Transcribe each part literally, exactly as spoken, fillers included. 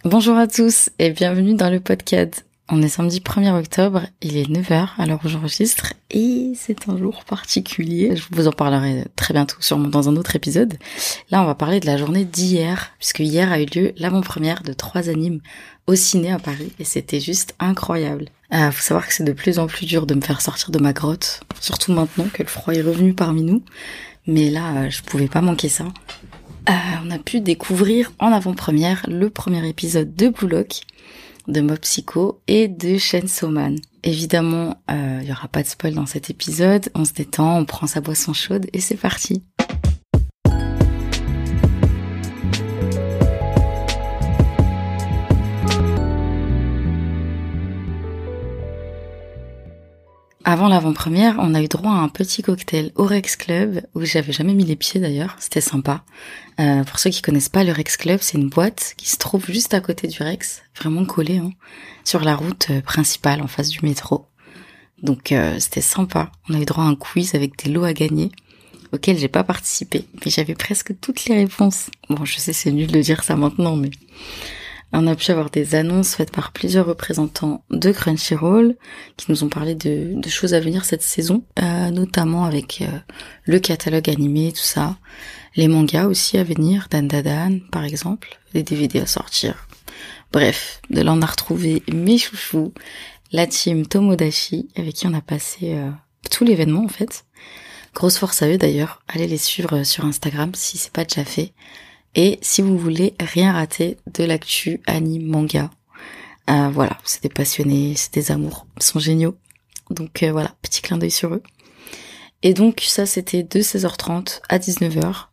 Bonjour à tous et bienvenue dans le podcast. On est samedi premier octobre, il est neuf heures à l'heure où j'enregistre et c'est un jour particulier. Je vous en parlerai très bientôt, sûrement dans un autre épisode. Là, on va parler de la journée d'hier, puisque hier a eu lieu l'avant-première de trois animes au ciné à Paris et c'était juste incroyable. Euh, faut savoir que c'est de plus en plus dur de me faire sortir de ma grotte, surtout maintenant que le froid est revenu parmi nous. Mais là, euh, je pouvais pas manquer ça. Euh, on a pu découvrir en avant-première le premier épisode de Blue Lock, de Mob Psycho et de Chainsaw Man. Évidemment, il euh, y aura pas de spoil dans cet épisode, on se détend, on prend sa boisson chaude et c'est parti. Avant l'avant-première, on a eu droit à un petit cocktail au Rex Club, où j'avais jamais mis les pieds d'ailleurs, c'était sympa. Euh, pour ceux qui connaissent pas le Rex Club, c'est une boîte qui se trouve juste à côté du Rex, vraiment collée, hein, sur la route principale en face du métro. Donc euh, c'était sympa, on a eu droit à un quiz avec des lots à gagner, auquel j'ai pas participé, mais j'avais presque toutes les réponses. Bon, je sais c'est nul de dire ça maintenant, mais... On a pu avoir des annonces faites par plusieurs représentants de Crunchyroll qui nous ont parlé de, de choses à venir cette saison, euh, notamment avec euh, le catalogue animé, tout ça, les mangas aussi à venir, Dan Dan Dan par exemple, les D V D à sortir. Bref, de là on a retrouvé mes chouchous, la team Tomodachi avec qui on a passé euh, tout l'événement en fait. Grosse force à eux d'ailleurs, allez les suivre sur Instagram si c'est pas déjà fait. Et si vous voulez rien rater de l'actu anime manga, euh, voilà, c'est des passionnés, c'est des amours, ils sont géniaux. Donc euh, voilà, petit clin d'œil sur eux. Et donc ça c'était de seize heures trente à dix-neuf heures.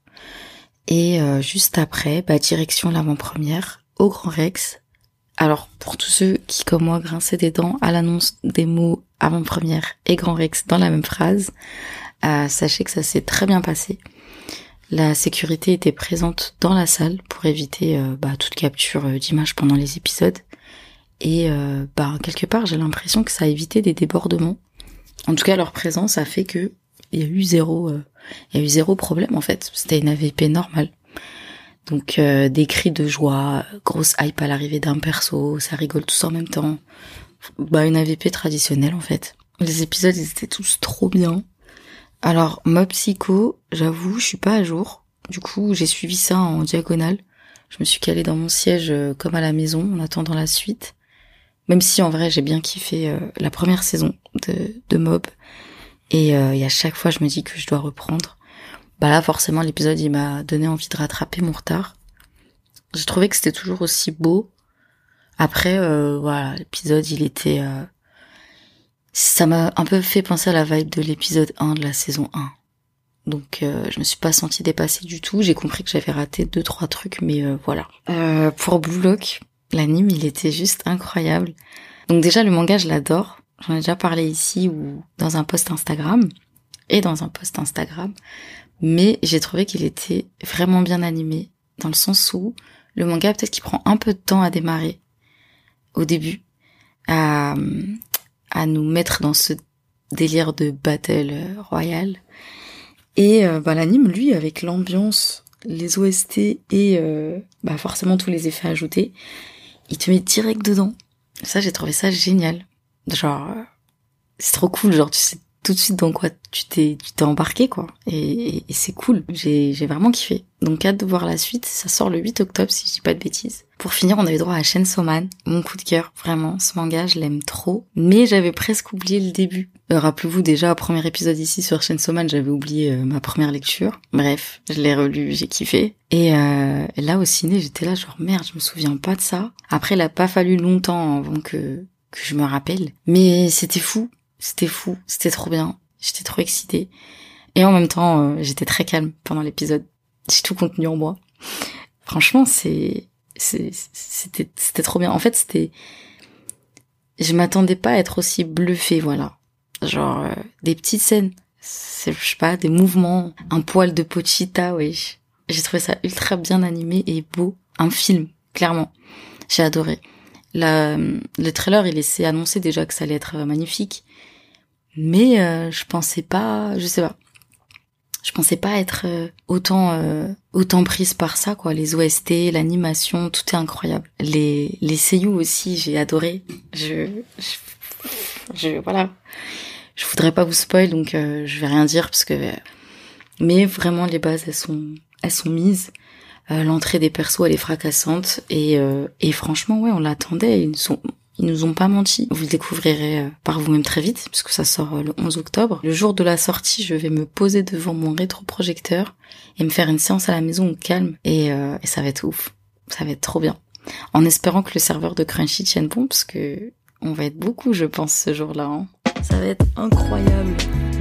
Et euh, juste après, bah direction l'avant-première au Grand Rex. Alors pour tous ceux qui comme moi grinçaient des dents à l'annonce des mots avant-première et Grand Rex dans la même phrase, euh, sachez que ça s'est très bien passé. La sécurité était présente dans la salle pour éviter euh, bah, toute capture euh, d'image pendant les épisodes. Et euh, bah, quelque part, j'ai l'impression que ça a évité des débordements. En tout cas, leur présence a fait que il y a eu zéro, euh, il y a eu zéro problème en fait. C'était une A V P normale. Donc euh, des cris de joie, grosse hype à l'arrivée d'un perso, ça rigole tous en même temps. Bah une A V P traditionnelle en fait. Les épisodes, ils étaient tous trop bien. Alors, Mob Psycho, j'avoue, je suis pas à jour. Du coup, j'ai suivi ça en diagonale. Je me suis calée dans mon siège euh, comme à la maison, en attendant la suite. Même si, en vrai, j'ai bien kiffé euh, la première saison de, de Mob. Et, euh, et à chaque fois, je me dis que je dois reprendre. Bah là, forcément, l'épisode, il m'a donné envie de rattraper mon retard. J'ai trouvé que c'était toujours aussi beau. Après, euh, voilà, l'épisode, il était... Euh, Ça m'a un peu fait penser à la vibe de l'épisode un de la saison un. Donc euh, je me suis pas sentie dépassée du tout. J'ai compris que j'avais raté deux trois trucs, mais euh, voilà. Euh, pour Blue Lock, l'anime, il était juste incroyable. Donc déjà, le manga, je l'adore. J'en ai déjà parlé ici ou dans un post Instagram. Et dans un post Instagram. Mais j'ai trouvé qu'il était vraiment bien animé. Dans le sens où le manga, peut-être qu'il prend un peu de temps à démarrer. Au début. À... à nous mettre dans ce délire de battle royale. Et euh, bah, l'anime, lui, avec l'ambiance, les O S T et euh, bah, forcément tous les effets ajoutés, il te met direct dedans. Ça, j'ai trouvé ça génial. Genre, euh, c'est trop cool, genre tu sais tout de suite dans quoi tu t'es tu t'es embarqué, quoi. Et, et, et c'est cool, j'ai j'ai vraiment kiffé. Donc hâte de voir la suite, ça sort le huit octobre si je dis pas de bêtises. Pour finir, on a eu droit à Chainsaw Man, mon coup de cœur, vraiment, ce manga, je l'aime trop. Mais j'avais presque oublié le début. Euh, rappelez-vous déjà, au premier épisode ici sur Chainsaw Man, j'avais oublié euh, ma première lecture. Bref, je l'ai relu, j'ai kiffé. Et euh, là au ciné, j'étais là genre merde, je me souviens pas de ça. Après, il a pas fallu longtemps avant que que je me rappelle. Mais c'était fou. C'était fou, c'était trop bien, j'étais trop excitée. Et en même temps, euh, j'étais très calme pendant l'épisode. J'ai tout contenu en moi. Franchement, c'est, c'est, c'était, c'était trop bien. En fait, c'était, je m'attendais pas à être aussi bluffée, voilà. Genre, euh, des petites scènes, c'est, je sais pas, des mouvements, un poil de Pochita, wesh. J'ai trouvé ça ultra bien animé et beau. Un film, clairement. J'ai adoré. La, le trailer, il laissait annoncer déjà que ça allait être magnifique. Mais euh, je pensais pas, je sais pas. Je pensais pas être euh, autant euh, autant prise par ça, quoi. Les O S T, l'animation, tout est incroyable. Les les seiyuu aussi, j'ai adoré. Je je, je voilà. Je voudrais pas vous spoil, donc euh, je vais rien dire parce que. Mais vraiment, les bases, elles sont elles sont mises. Euh, l'entrée des persos, elle est fracassante et euh, et franchement, ouais, on l'attendait. Ils sont Ils nous ont pas menti. Vous le découvrirez par vous-même très vite, puisque ça sort le onze octobre. Le jour de la sortie, je vais me poser devant mon rétroprojecteur et me faire une séance à la maison au calme. Et, euh, et ça va être ouf. Ça va être trop bien. En espérant que le serveur de Crunchy tienne bon, parce que on va être beaucoup, je pense, ce jour-là. Hein. Ça va être incroyable.